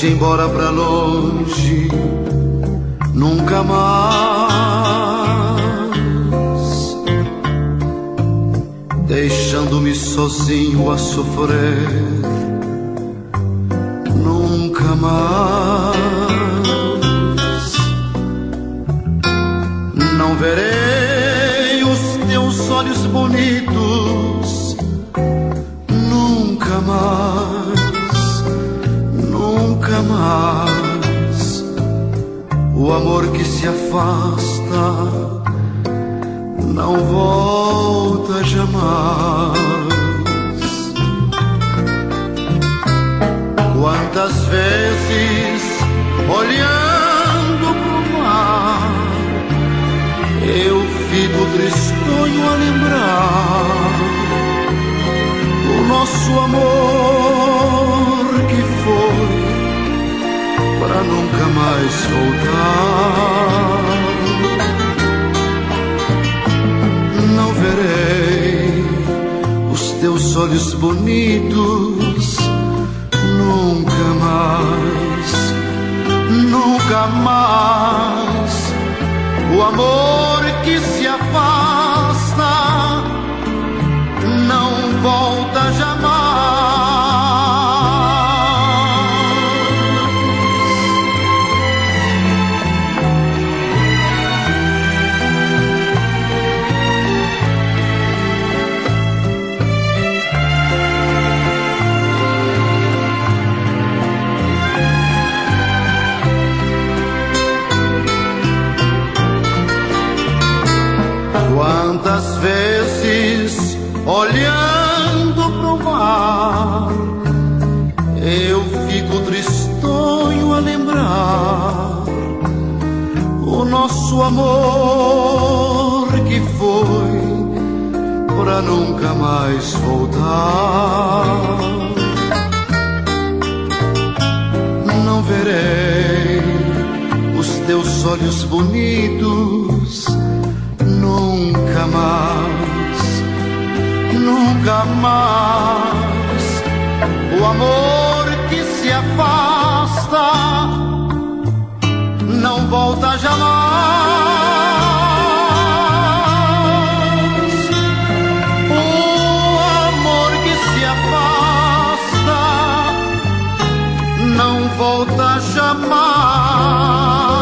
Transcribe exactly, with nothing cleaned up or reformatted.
Foi-se embora pra longe, nunca mais, deixando-me sozinho a sofrer, nunca mais. Não verei os teus olhos bonitos, nunca mais, nunca mais. O amor que se afasta não volta jamais. Quantas vezes olhando pro mar eu fico tristonho a lembrar o nosso amor que foi pra nunca mais voltar. Não verei os teus olhos bonitos nunca mais, nunca mais. O amor que se afasta não volta jamais. Quantas vezes olhando pro mar eu fico tristonho a lembrar o nosso amor que foi pra nunca mais voltar. Não verei os teus olhos bonitos nunca mais, nunca mais. O amor que se afasta não volta jamais. O amor que se afasta não volta jamais.